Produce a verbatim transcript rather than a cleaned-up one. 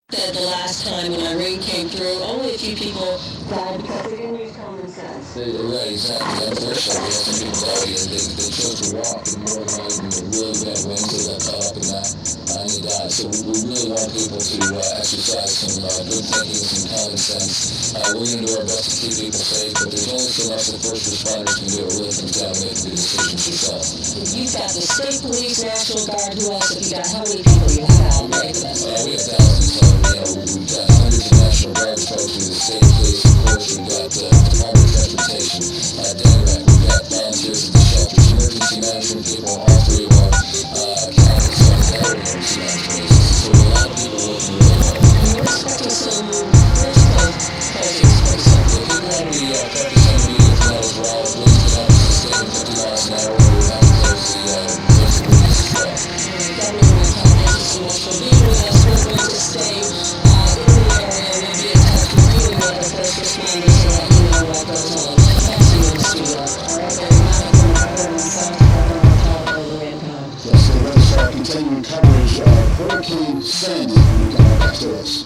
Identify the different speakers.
Speaker 1: Said the last time when Irene came through, only a few people died because they didn't use common sense.
Speaker 2: They, right, exactly. Unfortunately, we have some people out here, they, they chose to walk, and more than likely, you know, really bad winds, they got caught up in that, uh, and they died. So we, we really want people to uh, exercise some uh, good thinking, some common sense. Uh, we're going to do our best to keep people safe, but there's only so much the first responders can do. It really comes down to making the decisions yourself.
Speaker 1: You've got the state police, National Guard, who else have you got? How many people you have out there?
Speaker 2: Uh, we have thousands, so, you know, we've got hundreds of National Guard folks, we've got state police, of course, we've got uh, Department of Transportation, uh, DENREC, we've got volunteers at the shelters, emergency management people, all three of our uh, counties, so we've got emergency management agencies, so we have a lot of people working really hard.
Speaker 1: We're expecting some bridge closures pretty soon.
Speaker 2: Yeah, people want to be uh, focused on the media tonight as well. If police can help us sustain fifty miles an hour, we'll have to close the, uh, close the bridges as well.
Speaker 1: Governor Rincon, thank you so much for being with us. We're going to stay uh, in the area. We'll be in touch with you and other first responders to let you know what goes on. Thanks for you in the studio. All right, there, Malcolm Carter in South Carolina, over Rincon.
Speaker 2: Yes, stay with us for our continuing coverage of Hurricane Sandy when we come back to us.